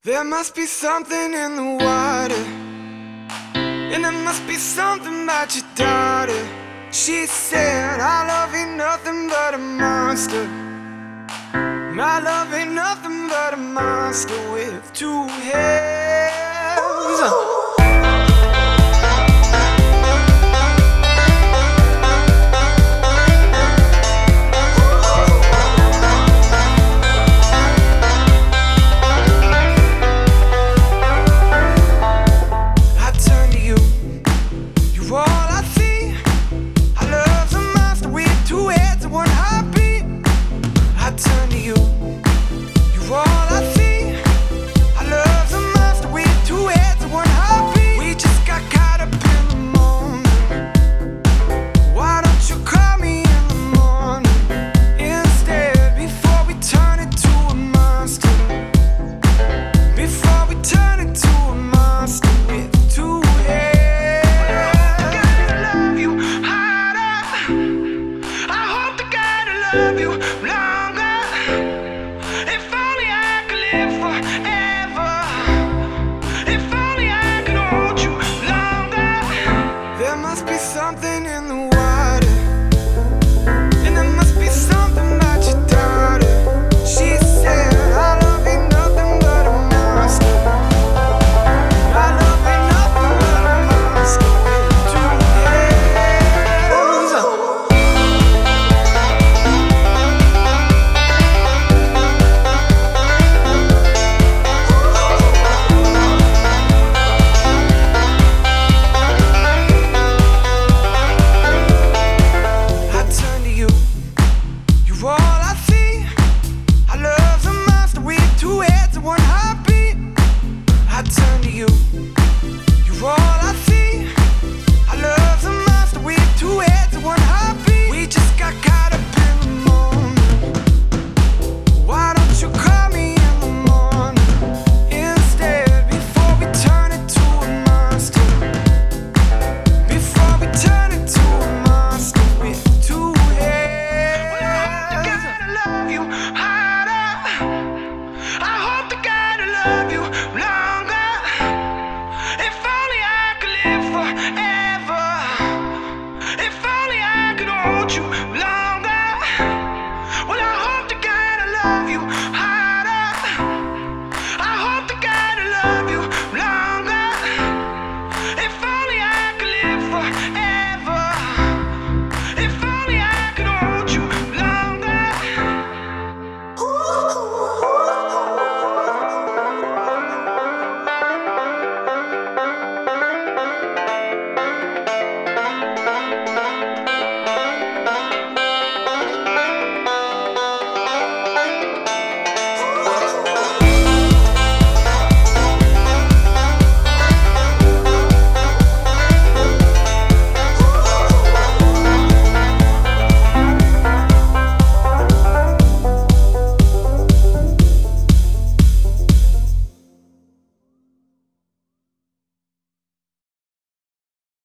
There must be something in the water, and there must be something about your daughter. She said, our love ain't nothing but a monster. My love ain't nothing but a monster with two heads. Love you longer. If only I could live forever. If only I could hold you longer. There must be something in the water, and there must be something about your daughter. She said, our love ain't nothing but a monster. My love ain't nothing but a monster with two heads. Love you longer. If only I could live forever. If only I could hold you longer. Well, I hope to God I love you.